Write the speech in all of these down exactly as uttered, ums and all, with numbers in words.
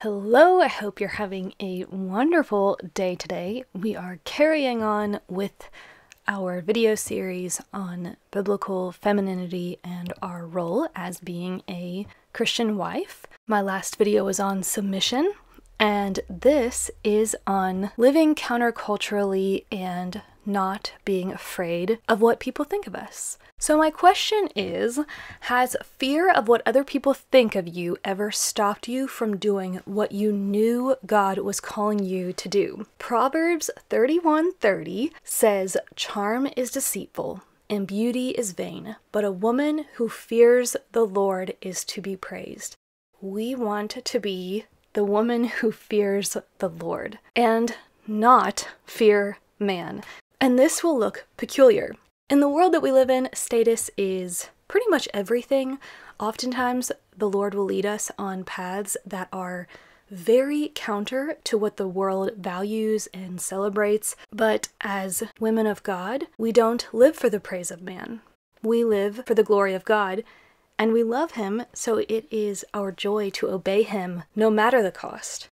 Hello, I hope you're having a wonderful day today. We are carrying on with our video series on biblical femininity and our role as being a Christian wife. My last video was on submission, and this is on living counterculturally and not being afraid of what people think of us. So my question is, has fear of what other people think of you ever stopped you from doing what you knew God was calling you to do? Proverbs thirty-one thirty says, "Charm is deceitful and beauty is vain, but a woman who fears the Lord is to be praised." We want to be the woman who fears the Lord and not fear man. And this will look peculiar. In the world that we live in, status is pretty much everything. Oftentimes, the Lord will lead us on paths that are very counter to what the world values and celebrates. But as women of God, we don't live for the praise of man. We live for the glory of God, and we love Him, so it is our joy to obey Him no matter the cost.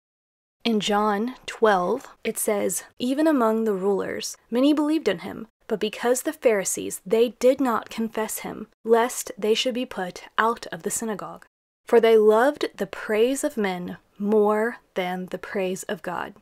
In John twelve, it says, "Even among the rulers, many believed in him, but because the Pharisees, they did not confess him, lest they should be put out of the synagogue. For they loved the praise of men more than the praise of God."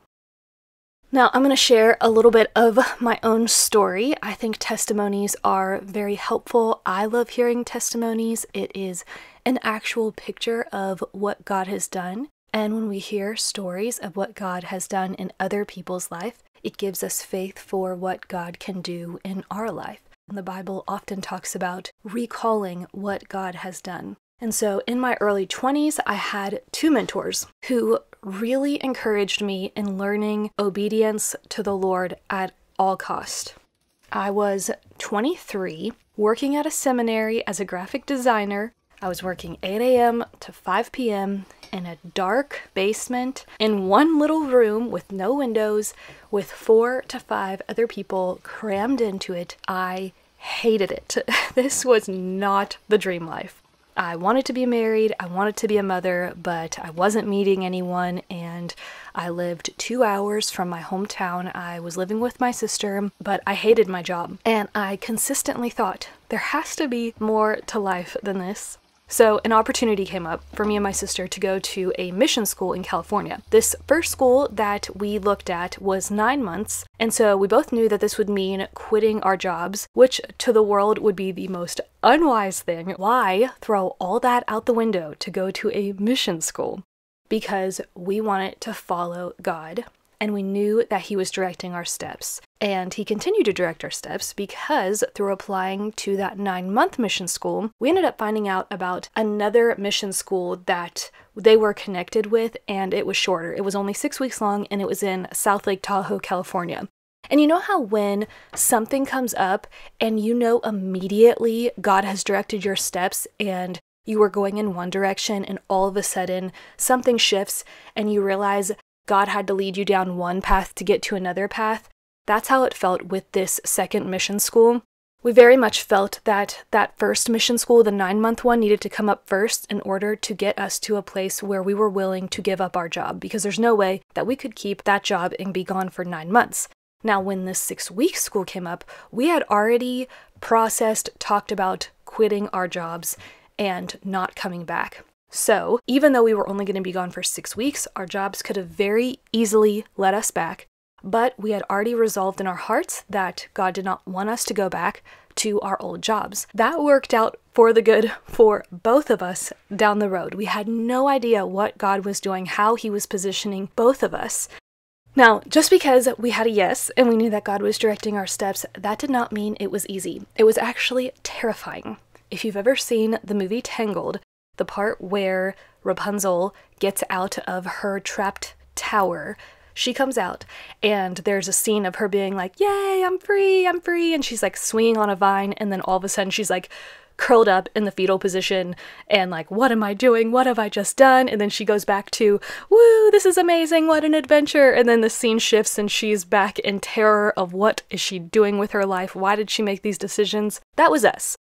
Now, I'm going to share a little bit of my own story. I think testimonies are very helpful. I love hearing testimonies. It is an actual picture of what God has done. And when we hear stories of what God has done in other people's life, it gives us faith for what God can do in our life. And the Bible often talks about recalling what God has done. And so in my early twenties, I had two mentors who really encouraged me in learning obedience to the Lord at all cost. I was twenty-three, working at a seminary as a graphic designer. I was working eight a.m. to five p.m. in a dark basement in one little room with no windows, with four to five other people crammed into it. I hated it. This was not the dream life. I wanted to be married, I wanted to be a mother, but I wasn't meeting anyone, and I lived two hours from my hometown. I was living with my sister, but I hated my job. And I consistently thought, there has to be more to life than this. So an opportunity came up for me and my sister to go to a mission school in California. This first school that we looked at was nine months, and so we both knew that this would mean quitting our jobs, which to the world would be the most unwise thing. Why throw all that out the window to go to a mission school? Because we wanted to follow God, and we knew that He was directing our steps. And He continued to direct our steps because through applying to that nine-month mission school, we ended up finding out about another mission school that they were connected with, and it was shorter. It was only six weeks long, and it was in South Lake Tahoe, California. And you know how when something comes up and you know immediately God has directed your steps and you were going in one direction and all of a sudden something shifts and you realize God had to lead you down one path to get to another path? That's how it felt with this second mission school. We very much felt that that first mission school, the nine-month one, needed to come up first in order to get us to a place where we were willing to give up our job, because there's no way that we could keep that job and be gone for nine months. Now, when this six-week school came up, we had already processed, talked about quitting our jobs and not coming back. So, even though we were only going to be gone for six weeks, our jobs could have very easily let us back, but we had already resolved in our hearts that God did not want us to go back to our old jobs. That worked out for the good for both of us down the road. We had no idea what God was doing, how He was positioning both of us. Now, just because we had a yes and we knew that God was directing our steps, that did not mean it was easy. It was actually terrifying. If you've ever seen the movie Tangled, the part where Rapunzel gets out of her trapped tower, she comes out and there's a scene of her being like, "Yay, I'm free, I'm free," and she's like swinging on a vine, and then all of a sudden she's like curled up in the fetal position and like, "What am I doing? What have I just done?" And then she goes back to, "Woo, this is amazing, what an adventure," and then the scene shifts and she's back in terror of what is she doing with her life, why did she make these decisions? That was us.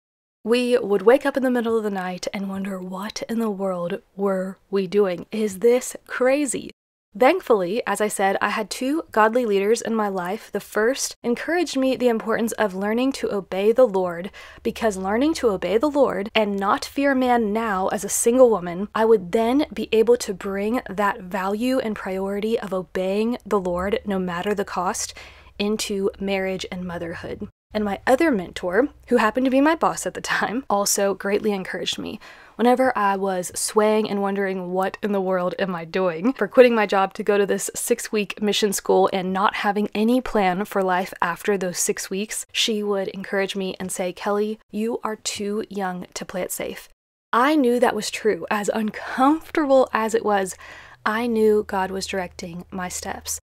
We would wake up in the middle of the night and wonder, what in the world were we doing? Is this crazy? Thankfully, as I said, I had two godly leaders in my life. The first encouraged me the importance of learning to obey the Lord, because learning to obey the Lord and not fear man now as a single woman, I would then be able to bring that value and priority of obeying the Lord no matter the cost into marriage and motherhood. And my other mentor, who happened to be my boss at the time, also greatly encouraged me. Whenever I was swaying and wondering what in the world am I doing for quitting my job to go to this six-week mission school and not having any plan for life after those six weeks, she would encourage me and say, Kelly, you are too young to play it safe. I knew that was true. As uncomfortable as it was, I knew God was directing my steps.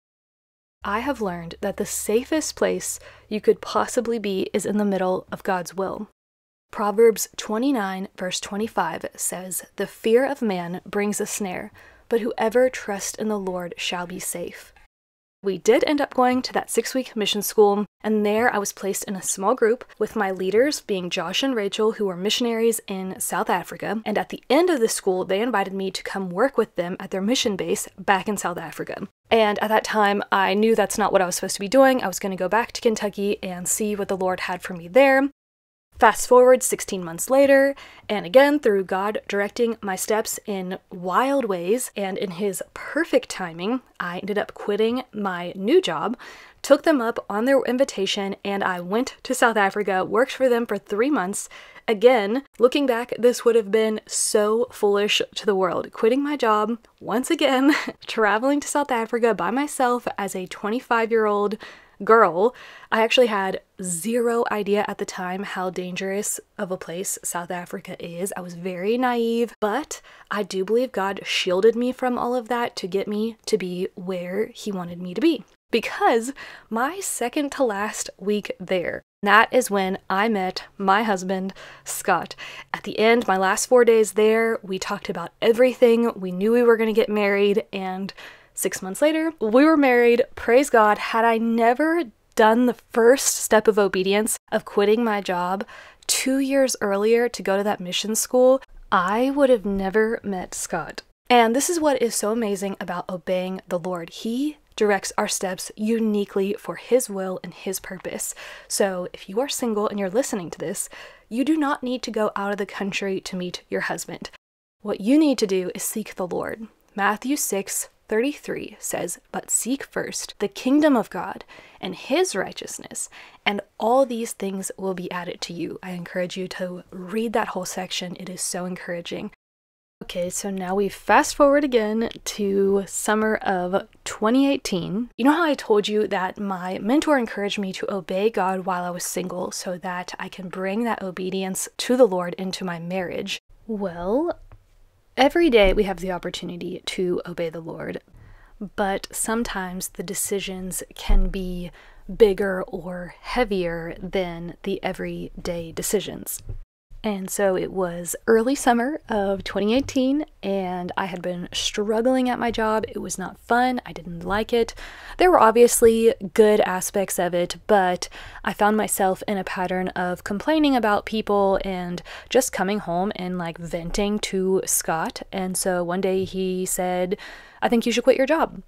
I have learned that the safest place you could possibly be is in the middle of God's will. Proverbs twenty-nine verse twenty-five says, "The fear of man brings a snare, but whoever trusts in the Lord shall be safe." We did end up going to that six-week mission school, and there I was placed in a small group with my leaders being Josh and Rachel, who were missionaries in South Africa, and at the end of the school, they invited me to come work with them at their mission base back in South Africa. And at that time, I knew that's not what I was supposed to be doing. I was going to go back to Kentucky and see what the Lord had for me there. Fast forward sixteen months later, and again, through God directing my steps in wild ways and in His perfect timing, I ended up quitting my new job, took them up on their invitation, and I went to South Africa, worked for them for three months. Again, looking back, this would have been so foolish to the world. Quitting my job, once again, traveling to South Africa by myself as a twenty-five-year-old girl. I actually had zero idea at the time how dangerous of a place South Africa is. I was very naive, but I do believe God shielded me from all of that to get me to be where He wanted me to be. Because my second to last week there, that is when I met my husband, Scott. At the end, my last four days there, we talked about everything. We knew we were going to get married, and Six months later, we were married. Praise God. Had I never done the first step of obedience of quitting my job two years earlier to go to that mission school, I would have never met Scott. And this is what is so amazing about obeying the Lord. He directs our steps uniquely for His will and His purpose. So if you are single and you're listening to this, you do not need to go out of the country to meet your husband. What you need to do is seek the Lord. Matthew six thirty-three says, "But seek first the kingdom of God and His righteousness, and all these things will be added to you." I encourage you to read that whole section. It is so encouraging. Okay, so now we fast forward again to summer of twenty eighteen. You know how I told you that my mentor encouraged me to obey God while I was single so that I can bring that obedience to the Lord into my marriage? Well, every day we have the opportunity to obey the Lord, but sometimes the decisions can be bigger or heavier than the everyday decisions. And so it was early summer of twenty eighteen, and I had been struggling at my job. It was not fun. I didn't like it. There were obviously good aspects of it, but I found myself in a pattern of complaining about people and just coming home and like venting to Scott. And so one day he said, "I think you should quit your job."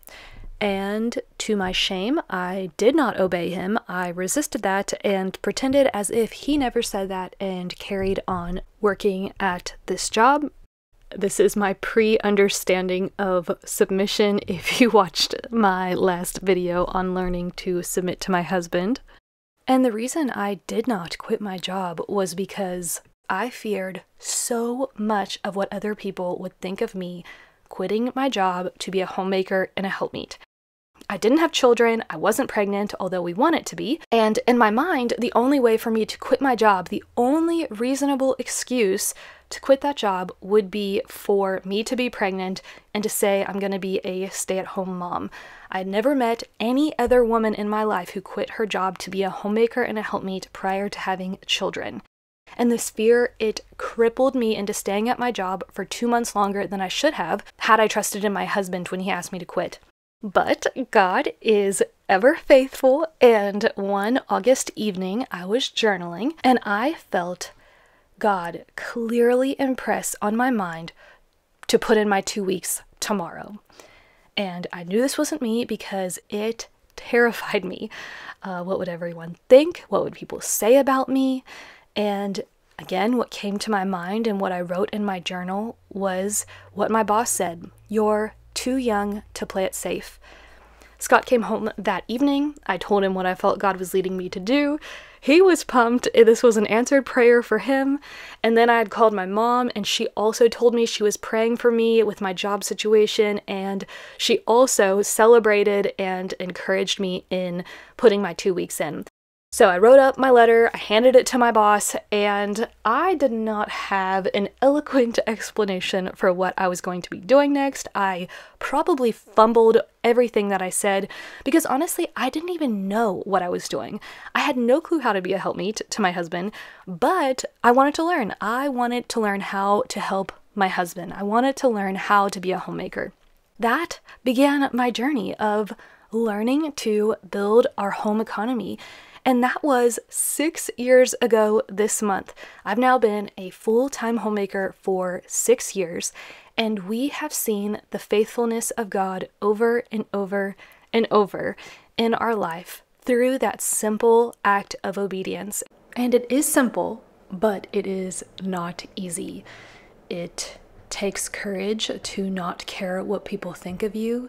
And to my shame, I did not obey him. I resisted that and pretended as if he never said that and carried on working at this job. This is my pre-understanding of submission if you watched my last video on learning to submit to my husband. And the reason I did not quit my job was because I feared so much of what other people would think of me quitting my job to be a homemaker and a helpmeet. I didn't have children, I wasn't pregnant, although we wanted to be, and in my mind, the only way for me to quit my job, the only reasonable excuse to quit that job would be for me to be pregnant and to say I'm going to be a stay-at-home mom. I had never met any other woman in my life who quit her job to be a homemaker and a helpmeet prior to having children. And this fear, it crippled me into staying at my job for two months longer than I should have had I trusted in my husband when he asked me to quit. But God is ever faithful, and one August evening I was journaling and I felt God clearly impress on my mind to put in my two weeks tomorrow. And I knew this wasn't me because it terrified me. Uh, what would everyone think? What would people say about me? And again, what came to my mind and what I wrote in my journal was what my boss said: "You're too young to play it safe." Scott came home that evening. I told him what I felt God was leading me to do. He was pumped. This was an answered prayer for him. And then I had called my mom, and she also told me she was praying for me with my job situation, and she also celebrated and encouraged me in putting my two weeks in. So I wrote up my letter, I handed it to my boss, and I did not have an eloquent explanation for what I was going to be doing next. I probably fumbled everything that I said because honestly, I didn't even know what I was doing. I had no clue how to be a helpmeet to my husband, but I wanted to learn. I wanted to learn how to help my husband. I wanted to learn how to be a homemaker. That began my journey of learning to build our home economy. And that was six years ago this month. I've now been a full-time homemaker for six years, and we have seen the faithfulness of God over and over and over in our life through that simple act of obedience. And it is simple, but it is not easy. It takes courage to not care what people think of you,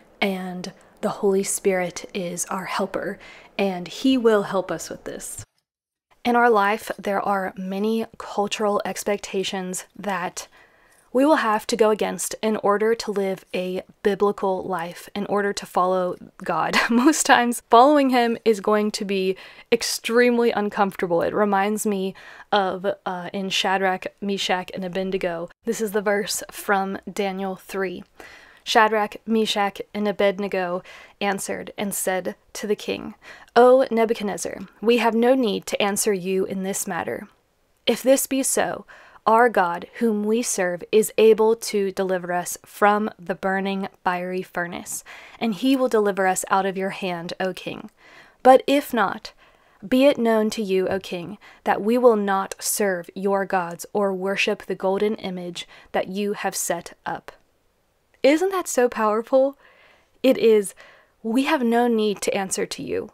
and the Holy Spirit is our helper, and He will help us with this. In our life, there are many cultural expectations that we will have to go against in order to live a biblical life, in order to follow God. Most times, following Him is going to be extremely uncomfortable. It reminds me of uh, in Shadrach, Meshach, and Abednego. This is the verse from Daniel three. Shadrach, Meshach, and Abednego answered and said to the king, "O Nebuchadnezzar, we have no need to answer you in this matter. If this be so, our God, whom we serve, is able to deliver us from the burning fiery furnace, and He will deliver us out of your hand, O king. But if not, be it known to you, O king, that we will not serve your gods or worship the golden image that you have set up." Isn't that so powerful? It is. We have no need to answer to you.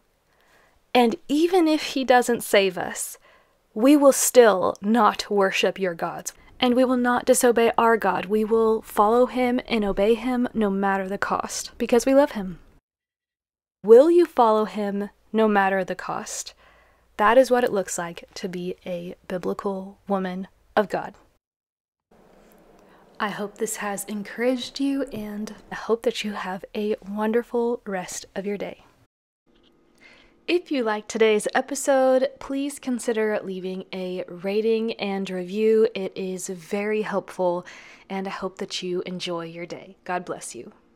And even if He doesn't save us, we will still not worship your gods. And we will not disobey our God. We will follow Him and obey Him no matter the cost, because we love Him. Will you follow Him no matter the cost? That is what it looks like to be a biblical woman of God. I hope this has encouraged you, and I hope that you have a wonderful rest of your day. If you liked today's episode, please consider leaving a rating and review. It is very helpful, and I hope that you enjoy your day. God bless you.